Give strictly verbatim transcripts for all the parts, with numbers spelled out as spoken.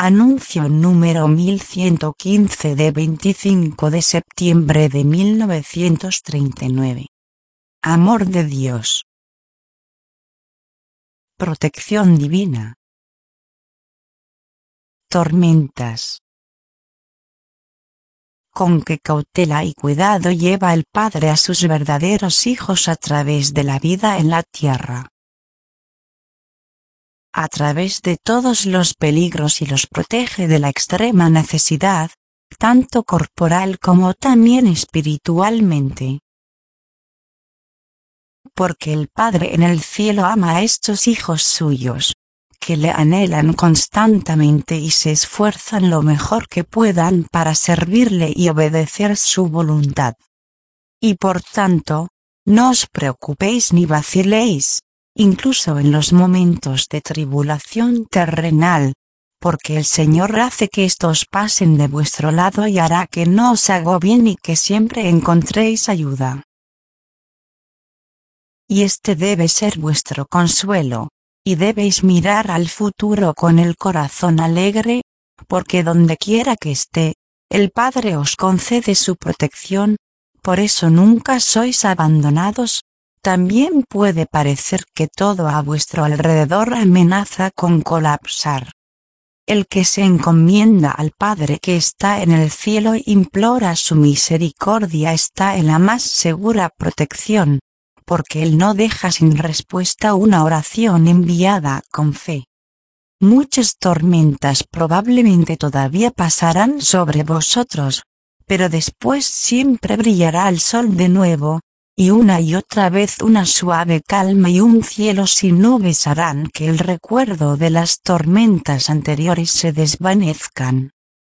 Anuncio número mil ciento quince de veinticinco de septiembre de mil novecientos treinta y nueve. Amor de Dios. Protección divina. Tormentas. Con qué cautela y cuidado lleva el Padre a sus verdaderos hijos a través de la vida en la tierra. A través de todos los peligros y los protege de la extrema necesidad, tanto corporal como también espiritualmente. Porque el Padre en el cielo ama a estos hijos suyos, que le anhelan constantemente y se esfuerzan lo mejor que puedan para servirle y obedecer su voluntad. Y por tanto, no os preocupéis ni vaciléis, incluso en los momentos de tribulación terrenal, porque el Señor hace que estos pasen de vuestro lado y hará que no os agobien y que siempre encontréis ayuda. Y este debe ser vuestro consuelo, y debéis mirar al futuro con el corazón alegre, porque donde quiera que esté, el Padre os concede su protección, por eso nunca sois abandonados. También puede parecer que todo a vuestro alrededor amenaza con colapsar. El que se encomienda al Padre que está en el cielo e implora su misericordia está en la más segura protección, porque Él no deja sin respuesta una oración enviada con fe. Muchas tormentas probablemente todavía pasarán sobre vosotros, pero después siempre brillará el sol de nuevo, y una y otra vez una suave calma y un cielo sin nubes harán que el recuerdo de las tormentas anteriores se desvanezcan.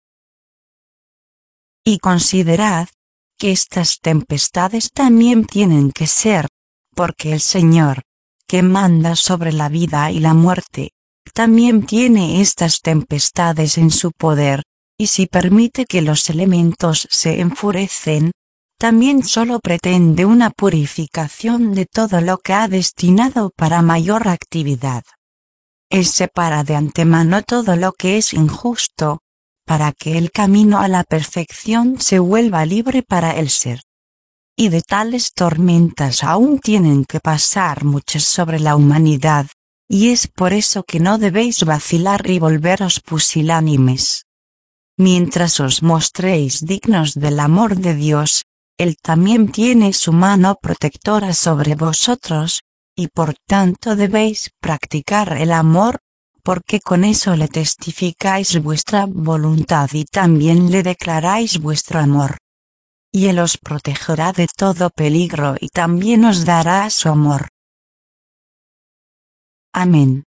Y considerad, que estas tempestades también tienen que ser, porque el Señor, que manda sobre la vida y la muerte, también tiene estas tempestades en su poder, y si permite que los elementos se enfurecen, también solo pretende una purificación de todo lo que ha destinado para mayor actividad. Él separa de antemano todo lo que es injusto, para que el camino a la perfección se vuelva libre para el ser. Y de tales tormentas aún tienen que pasar muchas sobre la humanidad, y es por eso que no debéis vacilar y volveros pusilánimes. Mientras os mostréis dignos del amor de Dios, Él también tiene su mano protectora sobre vosotros, y por tanto debéis practicar el amor, porque con eso le testificáis vuestra voluntad y también le declaráis vuestro amor. Y Él os protegerá de todo peligro y también os dará su amor. Amén.